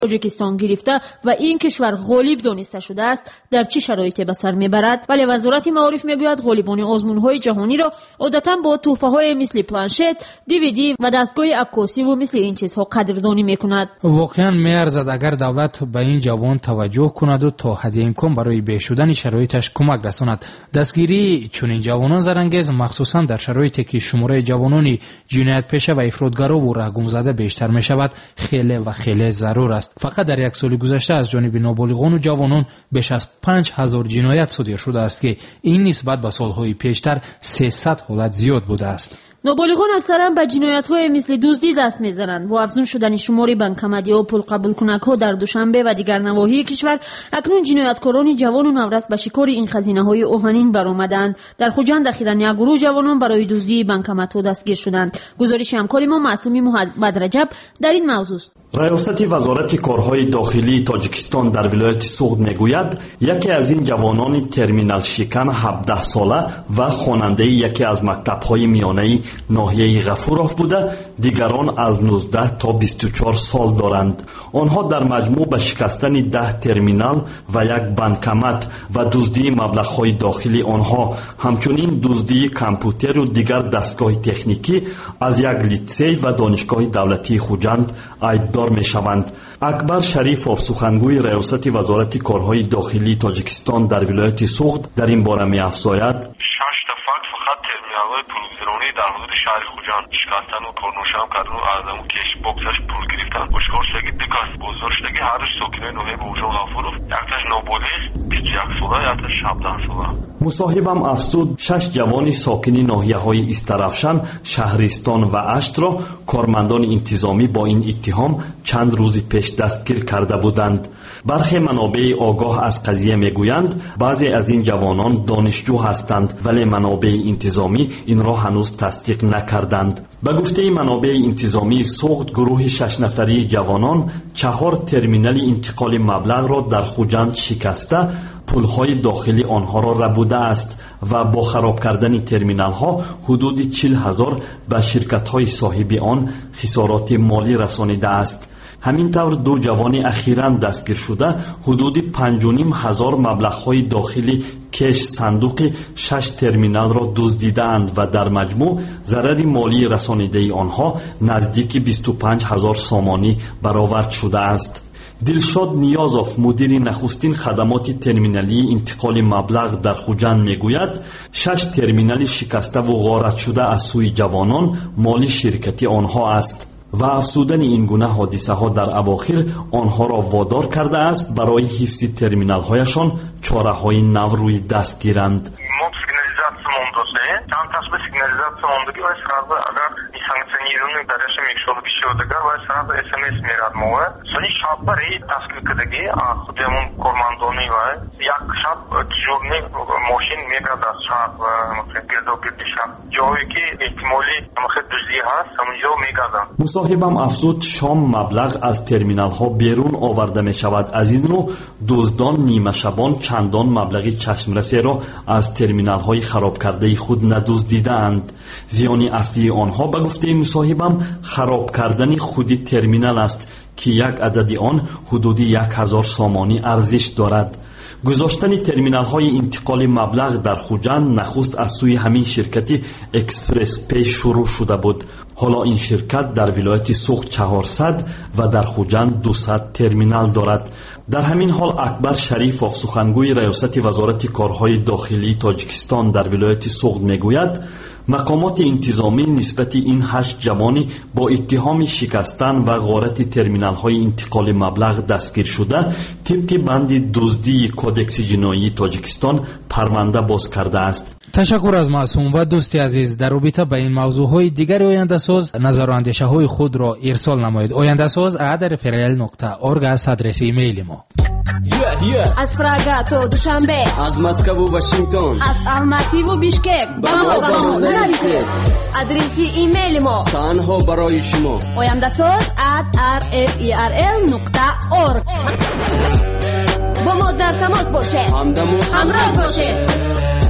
تاجیکستان گرفته و این کشور غالب دانسته شده است در چه شرایطی به سر میبرد. ولی وزارت معارف میگوید غالبان آزمون‌های جهانی را عادتا با تحفه‌های مثل پلانشت، دیویدی و دستگاه عکاسی و مثل این چیزها قدردانی میکند. واقعا میارزد اگر دولت به این جوان توجه کند و تا حد امکان برای بهبود شرایطش کمک رساند. دستگیری چنین جوانان زرانگیز مخصوصا در شرایطی که شماره جوانان جنایت پیشه و افراطگرا و رهگم زده بیشتر می شود خیلی ضرور است. فقط در یک سال گذشته از جانب نابالغان و جوانان بیش از 5000 جنایت صادر شده است که این نسبت به سالهای پیشتر 300 حالت زیاد بوده است. نابالغان اکثرا به جنایت‌های مثل دزدی دست می‌زنند و افزون شدن شمار بانک‌آمدی و پول قبول کنک‌ها در دوشنبه و دیگر نواحی کشور اکنون جنایتکاران جوان و نورس به شکار این خزینه‌های آهنین برآمدند. در خوجند اخیراً یک گروه جوانان برای دزدی بانک‌آمدها دستگیر شدند. گزارش همکار ما معصومی محمد رجب در این موضوع. ریاست وزارت کارهای داخلی تاجیکستان در ولایت سوغد میگوید یکی از این جوانان ترمینال شکن 17 ساله و خواننده یکی از مکتب‌های میانه ناحیه غفوروف بوده، دیگران از 19 تا 24 سال دارند. آنها در مجموع به شکستن 10 ترمینال و یک بانک‌آمد و دزدی مبلغ‌های داخلی آنها، همچنین دزدی کامپیوتر و دیگر دستگاه تکنیکی از یک لیسه و دانشگاه دولتی خوجند ایددار میشوند. اکبر شریفов سخنگوی ریاست وزارت کارهای داخلی تاجیکستان در ولایت سوغد در این باره می‌افزاید: 6 فرد فقط ترمینال‌های پولگرانی در حدود شهر خوجند شکستن و کارنوشام کردن و از اون کش بوکسش پول گرفتن. اشکال شدگی دیگه بزرگ شدگی هر ساکنه نوحه بوجان غفورov یکتاش نابالغ 21 ساله یکتاش 17 ساله. مصاحبم افزود 6 جوان ساکن ناحیه‌های استرافشان، شهرستان و اشت را کارمندان انتظامی با این اتهام چند روز پیش دستگیر کرده بودند. برخی منابع آگاه از قضیه میگویند بعضی از این جوانان دانشجو هستند ولی منابع انتظامی این را هنوز تصدیق نکردند. به گفته منابع انتظامی سوغد گروه 6 نفری جوانان 4 ترمینال انتقال مبلغ را در خوجند شکسته پولهای داخلی آنها را ربوده است و با خراب کردن ترمینال ها حدود 40,000 به شرکت های صاحب آن خسارات مالی رسانیده است. همین طور 2 جوان اخیراً دستگیر شده حدود 5,500 مبلغ های داخلی کش صندوق 6 ترمینال را دزدیدند و در مجموع ضرر مالی رسانیده آنها نزدیک 25,000 سامانی برآورد شده است. دلشاد نیازов مدیر نخستین خدمات ترمینالی انتقال مبلغ در خوجند میگوید 6 ترمینال شکسته و غارت شده از سوی جوانان مالی شرکتی آنها است و افزودن این گونه حادثه ها در اواخر آنها را وادار کرده است برای حفظ ترمینال هایشان چاره های نو روی دست گیرند. Там tasbih signalizatsiya ondagi va sразу agar несанкционированный дарящим мишодага ва сразу SMS мерад мова. Сони шаббари таскикадagi демон кормандони ва як шаб тижурни мошин мегада шаб ва гирдогирди шаб ҷое ки эҳтимоли дузди ҳаст ҳамонҷо мегада. مصاحبم افزود شام مبلغ از ترمینال ها بیرون آورده می شود. از این رو دزدان نیمه شبان چندان مبلغ چشمرسی را از ترمینال های خراب کرده خود ندزدیدند. زیان اصلی آنها به گفته مصاحبم خراب کردن خود ترمینال است که یک عدد آن حدود 1,000 سامانی ارزش دارد. گذاشتن ترمینال های انتقال مبلغ در خوجند نخست از سوی همین شرکت اکسپرس پی شروع شده بود. حالا این شرکت در ولایت سوغد 400 و در خوجند 200 ترمینال دارد. در همین حال اکبر شریفov سخنگوی ریاست وزارت کارهای داخلی تاجیکستان در ولایت سوغد میگوید مقامات انتظامی نسبت این 8 جوانی با اتهام شکستن و غارت ترمینال های انتقال مبلغ دستگیر شده طبق بند دزدی کودکس جنایی تاجیکستان پرونده باز کرده است. تشکر از معصوم و دوستی عزیز. در رابطه با این موضوعهای دیگر آینده ساز نظر و اندیشه های خود را ارسال نمایید. آینده ساز @referel.org است آدرس ایمیل ما. از پراگ تا دوشنبه، از مسکو و واشنگتن، از الماتی و بیشکک با ما نرسید. آدرس ایمیل ما تنها برای شما oyandasaz@referel.org. با ما در تماس باشید، همراه باشید.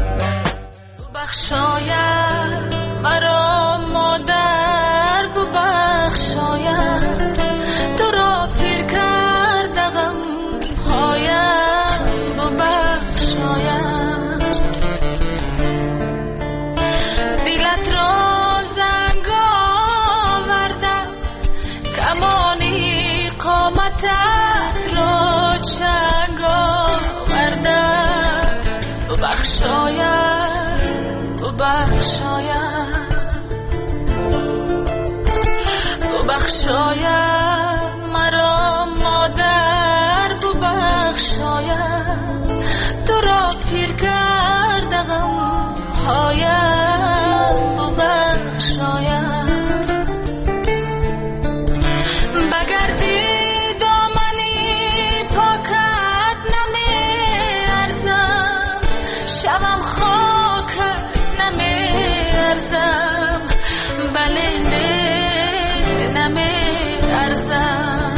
بخشاید مرا مادر ببخشاید تو را پیر کرد محبتت را چنگ آوردم ببخشایم مرا مادر ببخشایم تو را پیر کرده غم هایم ببخشایم بگردی دامنی پاکت نمی ارزم شوم خاکت نمی ارزم بله نمی ارزم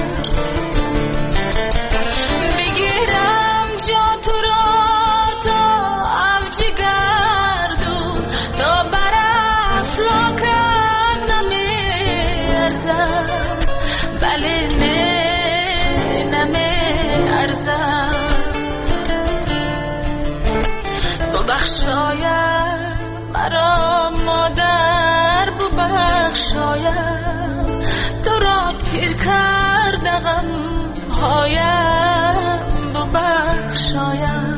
بگیرم جا تو را تا اوج گردون تا بر افلاکت نمی ارزم بله نمی ارزم ببخشایم مرا مادر ببخشایم تو را پیر کرده غم هایم ببخشایم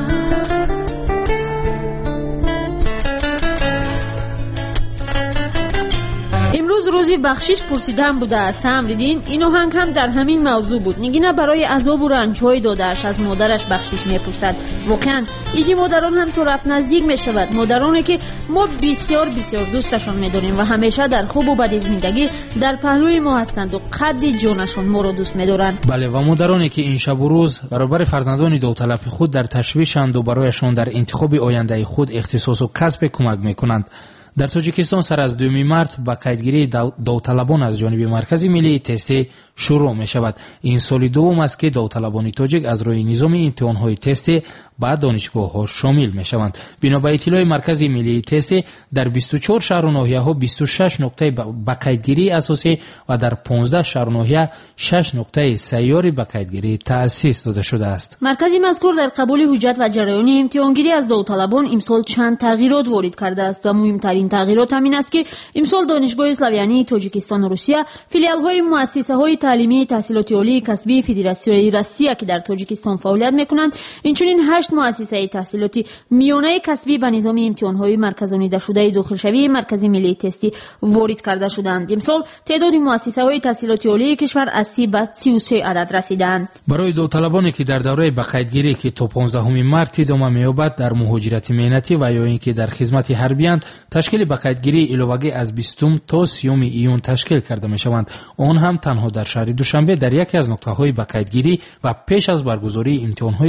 امروز روزی بخشش پرسیدن بوده است تمریدین. این آهنگ هم در همین موضوع بود. نگینه برای عذاب و رنج‌های داده‌اش از مادرش بخشش می‌پرسد. واقعا ایدی مادران هم تو رفت نزدیک می‌شود، مادرانی که ما بسیار بسیار دوستشان می‌داریم و همیشه در خوب و بد زندگی در پهلوی ما هستند و قد جانشان ما را دوست می‌دارند. بله، و مادرانی که این شب و روز برابر فرزندان داوطلب خود در تشویشند و برایشان در انتخاب آینده خود اختصاص و کسب کمک می‌کنند. در تاجیکستان سر از 2 مارس با قیدگیری داوطلبان از جانب مرکز ملی تستی شروع می شود. این سال دوم است که داوطلبان تاجیک از روی نظام امتحان‌های تستی با دانشگاه‌ها شامل می شوند. بنا به اطلاع مرکز ملی تستی در 24 شهر و ناحیه‌ها 26 نقطه با قیدگیری اساسی و در 15 شهر و ناحیه 6 نقطه سیاری با قیدگیری تأسیس داده شده است. مرکز مذکور در قبول حجت و جریان امتحانگیری از داوطلبان امسال چند تغییرات وارد کرده است و مهمترین تغییرات همین است که امسال دانشگاه اسلاویانی تاجیکستان و روسیه فیلیال‌های مؤسسه‌های تعلیمی تحصیلات عالی کسبی فدراسیون روسیه که در تاجیکستان فعالیت می‌کنند، اینچنین 8 مؤسسه تحصیلاتی میانه کسبی به نظام امتحان‌های مرکزانیده شده داخلشوی مرکز ملی تستی وارد کرده شدند. امسال تعداد مؤسسه‌های تحصیلات عالی کشور از 30 به 33 عدد رسیدند. برای داوطلبانی که در دوره بقیدگیری که تا 15 مارس ادامه می‌یابد در مهاجرت مهنتی و یا اینکه در خدمت حربی‌اند، تشکیل بقیدگیری علاوه از 20 تا 30 ایون تشکیل کرده می‌شوند. آن هم تنها در شهر دوشنبه در یکی از نقطه‌های بقیدگیری و پیش از برگزاری امتحان‌های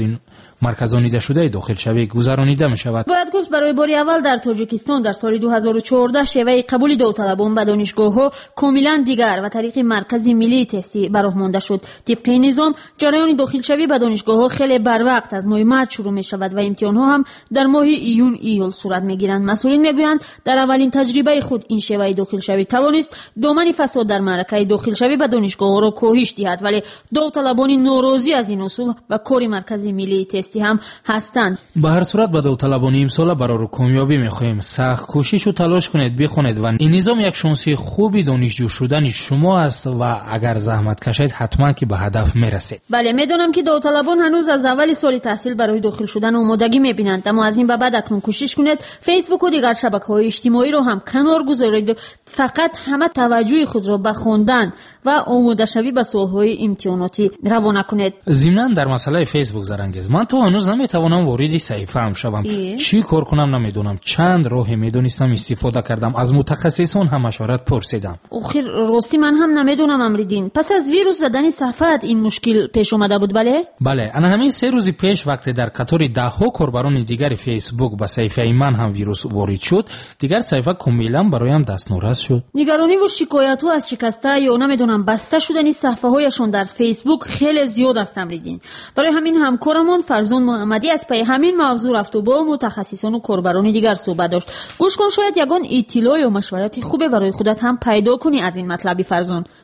مرکزانیده شده داخلشوی گذرانیده می‌شود. باید گفت برای بار اول در تاجیکستان در سال 2014 شیوه قبول داوطلبان به دانشگاه‌ها کاملا دیگر و طریق مرکز ملی تستی براه مانده شد. طبق این نظام جریان داخلشوی به دانشگاه‌ها خیلی بروقت از ماه مارس شروع می‌شود و امتحان‌ها هم در ماه ایول صورت می‌گیرند. مسئولین می‌گویند در اولین تجربه خود این شیوه داخلشوی توانست دامن فساد در معرکه داخلشوی به دانشگاه‌ها را کاهش دهد، ولی داوطلبان ناراضی از این اصول و کار مرکز ملی تستی هم هستند. به هر صورت به داوطلبان امسال برای کامیابی می‌خواهیم سخت کوشش و تلاش کنید، بخونید و این نظام یک شانس خوبی دانشجو شدن شما است و اگر زحمت کشید حتما که به هدف میرسید. بله، میدونم که داوطلبان هنوز از اول سال تحصیل برای داخل شدن آمادگی می‌بینند، اما از این به بعد اکنون کوشش کنید فیسبوک و دیگر شبکه‌های اجتماعی رو هم کنار گذارید، فقط همه توجه خود را به خواندن و آماده شوی به سوال‌های امتحاناتی روانه کنید. ضمناً در مسئله فیسبوک زرنگیز من تا هنوز نمیتوانم وارد صفحه ام شوم. چی کار کنم نمیدونم. چند راه میدونستم استفاده کردم، از متخصصان هم مشورت پرسیدم. آخر راستی من هم نمیدونم امریدین. پس از ویروس زدن صفحه این مشکل پیش اومده بود؟ بله انا همین 3 روز پیش وقتی در قطار 10 کاربران دیگر فیسبوک به صفحه من هم ویروس وارد شد، دیگر صفحه کاملا برایم دستنورس شد. نگرانی و شکایت‌ها از شکسته یا نمیدونم بسته شدن صفحه‌هایشون در فیسبوک خیلی زیاد است امریدین. برای همین همکارمون فرزان محمدی از پی همین موضوع رفت و با متخصصان و کاربران دیگر صحبت داشت. گوش کن، شاید یگان اطلاع و مشورتی خوبه برای خودت هم پیدا کنی از این مطلبی. فرزان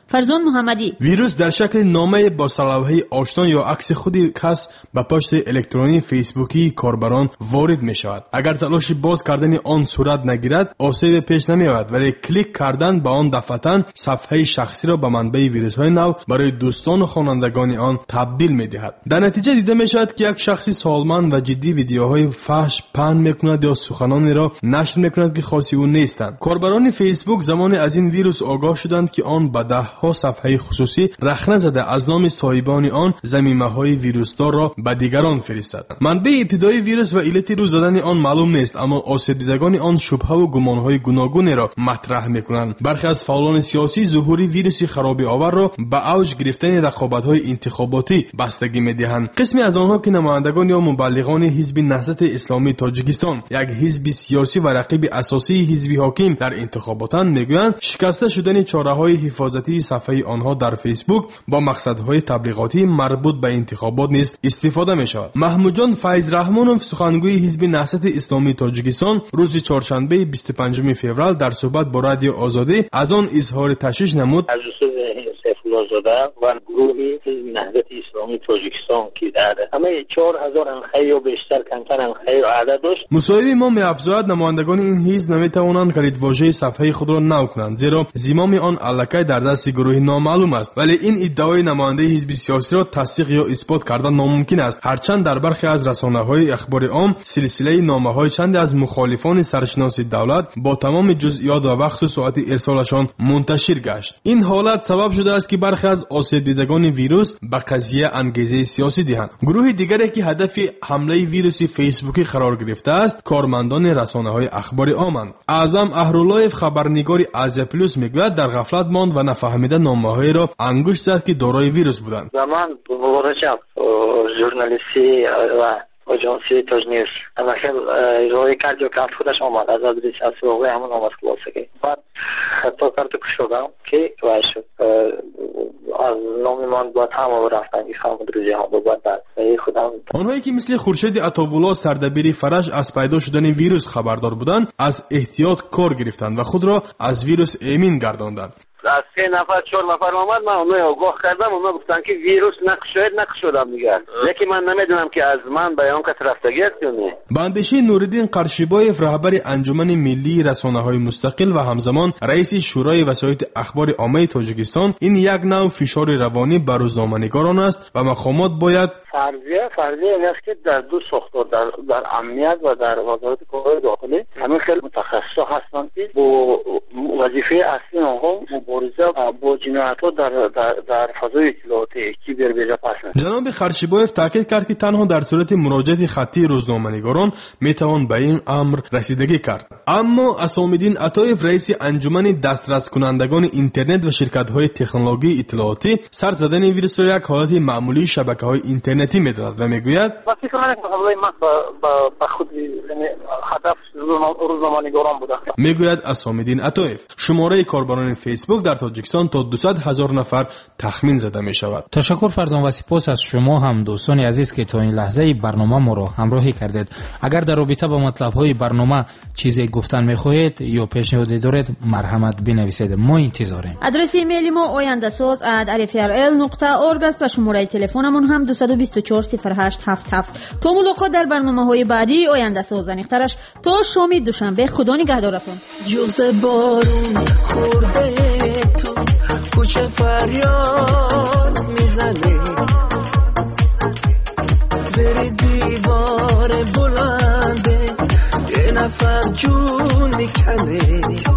فرزان محمدی. ویروس در شکل نامه با صلاحیت آشنا یا عکس خود کس به پشت الکترونی فیسبوکی کاربران وارد می شود. اگر تلاش باز کردن آن صورت نگیرد آسیب پیش نمی آید، ولی کلیک کردن به آن دفعتاً صفحه شخصی را به منبع ویروس های نو برای دوستان و خوانندگان آن تبدیل می دهد. در نتیجه دیده می شود که یک شخصی سالمند و جدی ویدیوهای فحش پهن می کند یا سخنانی را نشر می کند که خاصی او نیستند. کاربران فیسبوک زمان از این ویروس آگاه شدند که آن به ده‌ها صفحه خصوصی رخنه زده از نام صاحبان آن ضمیمه‌های ویروسدار را به دیگران فرستادند. منبع ابتدایی ویروس و علت روز دادن آن معلوم نیست، اما آسیب دیدگان آن شبهه و گمان‌های گوناگونی را مطرح می‌کنند. برخی از فعالان سیاسی ظهور ویروس خرابی آور را به اوج گرفتن رقابت‌های انتخاباتی بستگی می‌دهند. قسمی از آنها که نمایندگان یا مبلغان حزب نهضت اسلامی تاجیکستان، یک حزب سیاسی و رقیب اساسی حزب حاکم در انتخاباتند، می‌گویند شکسته شدن چاره‌های حفاظتی صفحه آنها در فیسبوک با مقصدهای تبلیغاتی مربوط به انتخابات نیز استفاده می‌شود. محمود جان فیض رحمانوف سخنگوی حزب نهضت اسلامی تاجیکستان روز چهارشنبه 25 فوریه در صحبت با رادیو آزادی از آن اظهار تشویش نمود. زاده و گروهی حزب نهضت اسلامی تاجیکستان که در همه 4000 انخی یا بیشتر کمتر انخی و عدد داشت. مصاحبه ما می‌افزاید نمایندگان این حزب نمی‌توانند کلیدواژه صفحه خود را نو کنند، زیرا زمام آن الکی در دست گروهی نامعلوم است، ولی این ادعای نماینده حزب سیاسی را تصدیق یا اثبات کردن ناممکن است. هرچند در برخی از رسانه‌های اخبار عام سلسله نامه‌های چند از مخالفان سرشناس دولت با تمام جزئیات و وقت و ساعت ارسالشان منتشر گشت. این حالت سبب شده است که برخی از آسیب دیدگان ویروس به قضیه انگیزه سیاسی دهند. گروه دیگری که هدف حمله ویروس فیسبوکی قرار گرفته است کارمندان رسانه‌های اخبار عامند. اعظم اهرالایف خبرنگار آزیا پلوس میگوید در غفلت ماند و نفهمیده نامه‌های را انگشت زد که دارای ویروس بودند. زمان ورچم ژورنالیستی و آژانسی تاجنیوز مثلا روی کرد و کارت خودش آمد از آدرس اسواقی همون آمد خلاصه بعد خطا کرد و شدم که وای شد از نام من با تمام رفتن که خامد روزی ها با بعد خودم. آنهایی که مثل خورشید عطاوالله سردبیر فرش از پیدا شدن ویروس خبردار بودند از احتیاط کار گرفتند و خود را از ویروس امین گرداندند. از 3 نفر 4 نفر آمد من اونها آگاه کردم، اونها گفتن که ویروس نقشودم میگن، لیکن من نمیدونم که از من بیان کت رفتگی است یا نه. به اندیشه نوردین قرشیبایف رهبر انجمن ملی رسانه‌های مستقل و همزمان رئیس شورای وسایط اخبار عامه تاجیکستان، این یک نوع فشار روانی بر روزنامه‌نگاران است و مقامات باید فرضیه این است که در دو ساختار در امنیت و در وزارت کارهای داخلی همین خیلی متخصص هستند که با وظیفه اصلی آنها مبارزه با جنایت‌ها در فضای اطلاعاتی کیبر بیجا پسند. جناب خرشیبایف تاکید کرد که تنها در صورت مراجعه خطی روزنامه‌نگاران میتوان به این امر رسیدگی کرد. اما اسام‌الدین عطایف رئیس انجمن دسترس کنندگان اینترنت و شرکت‌های تکنولوژی اطلاعاتی سر زدن ویروس را یک حالت معمولی شبکه‌های اینترنتی می‌داند و میگوید میگوید اسام‌الدین عطایف شماره کاربران فیسبوک در تاجیکستان تا 200,000 نفر تخمین زده می شود. تشکر فرزان و سپاس از شما هم دوستان عزیز که تا این لحظه برنامه ما را همراهی کردید. اگر در رابطه با مطلب‌های برنامه چیزی گفتن می‌خواهید یا پیشنهادی دارید مرحمت بنویسید، ما انتظاریم. آدرس ایمیل ما oyandasoz@rfrl.org است و شماره تلفنمون هم 2240877. تا ملاقات در برنامه‌های بعدی آینده ساز نیخترش تا شام دوشنبه. خدا نگهدارتون. جوز بارون خورده تو کوچه فریاد میزنی زیر دیوار بلنده یه نفر جون میکنه